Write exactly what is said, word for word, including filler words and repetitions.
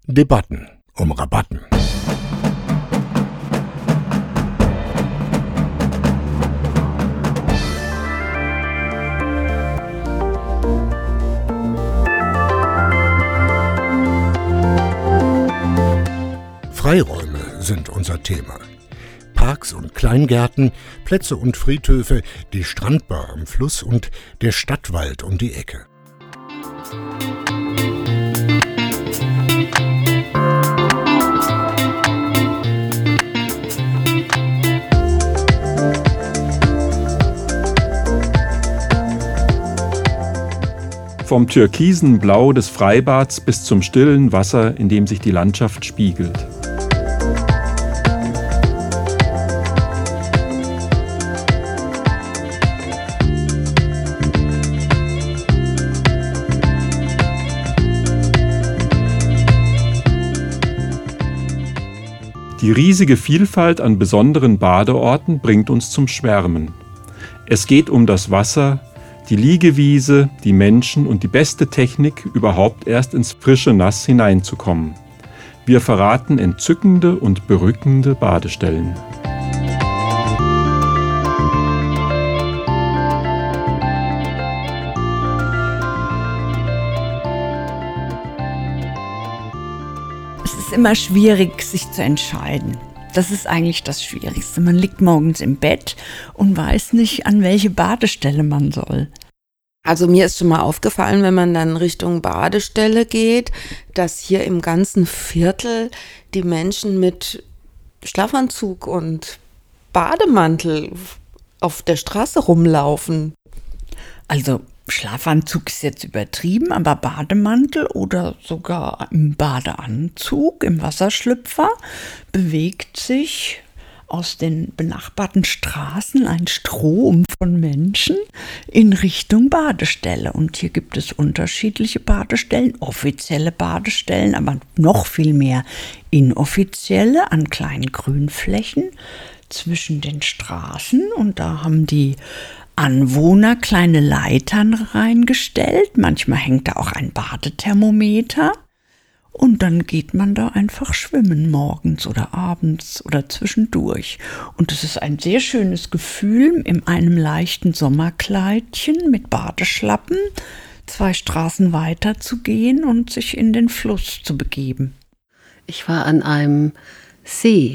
Debatten um Rabatten. Freiräume sind unser Thema. Parks und Kleingärten, Plätze und Friedhöfe, die Strandbar am Fluss und der Stadtwald um die Ecke. Vom türkisen Blau des Freibads bis zum stillen Wasser, in dem sich die Landschaft spiegelt. Die riesige Vielfalt an besonderen Badeorten bringt uns zum Schwärmen. Es geht um das Wasser, die Liegewiese, die Menschen und die beste Technik, überhaupt erst ins frische Nass hineinzukommen. Wir verraten entzückende und berückende Badestellen. Es ist immer schwierig, sich zu entscheiden. Das ist eigentlich das Schwierigste. Man liegt morgens im Bett und weiß nicht, an welche Badestelle man soll. Also mir ist schon mal aufgefallen, wenn man dann Richtung Badestelle geht, dass hier im ganzen Viertel die Menschen mit Schlafanzug und Bademantel auf der Straße rumlaufen. Also Schlafanzug ist jetzt übertrieben, aber Bademantel oder sogar im Badeanzug, im Wasserschlüpfer, bewegt sich aus den benachbarten Straßen ein Strom von Menschen in Richtung Badestelle. Und hier gibt es unterschiedliche Badestellen, offizielle Badestellen, aber noch viel mehr inoffizielle an kleinen Grünflächen zwischen den Straßen. Und da haben die Anwohner kleine Leitern reingestellt. Manchmal hängt da auch ein Badethermometer. Und dann geht man da einfach schwimmen morgens oder abends oder zwischendurch. Und es ist ein sehr schönes Gefühl, in einem leichten Sommerkleidchen mit Badeschlappen zwei Straßen weiter zu gehen und sich in den Fluss zu begeben. Ich war an einem See